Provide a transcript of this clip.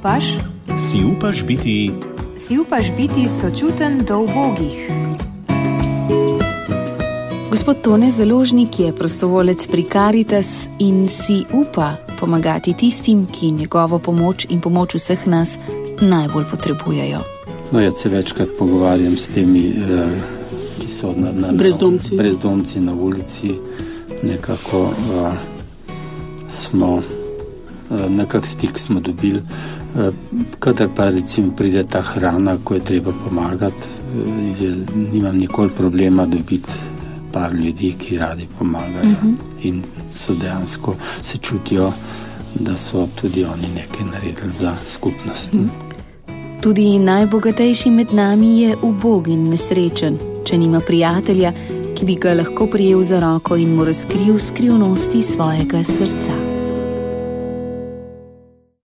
upaš? Si upaš biti? Si upaš biti sočuten do ubogih? Gospod Tone Založnik je prostovolec pri Karitas in si upa pomagati tistim, ki njegovo pomoč in pomoč vseh nas najbolj potrebujejo. No, jaz se večkrat pogovarjam s temi, ki so brezdomci na ulici. Nekako stik smo dobili. Kadar pa recimo pride ta hrana, ko je treba pomagati, nimam nikoli problema dobiti par ljudi, ki radi pomagajo in so dejansko se čutijo, da so tudi oni nekaj naredili za skupnost. Tudi najbogatejši med nami je ubog in nesrečen, če nima prijatelja, ki bi ga lahko prijel za roko in mu razkril skrivnosti svojega srca.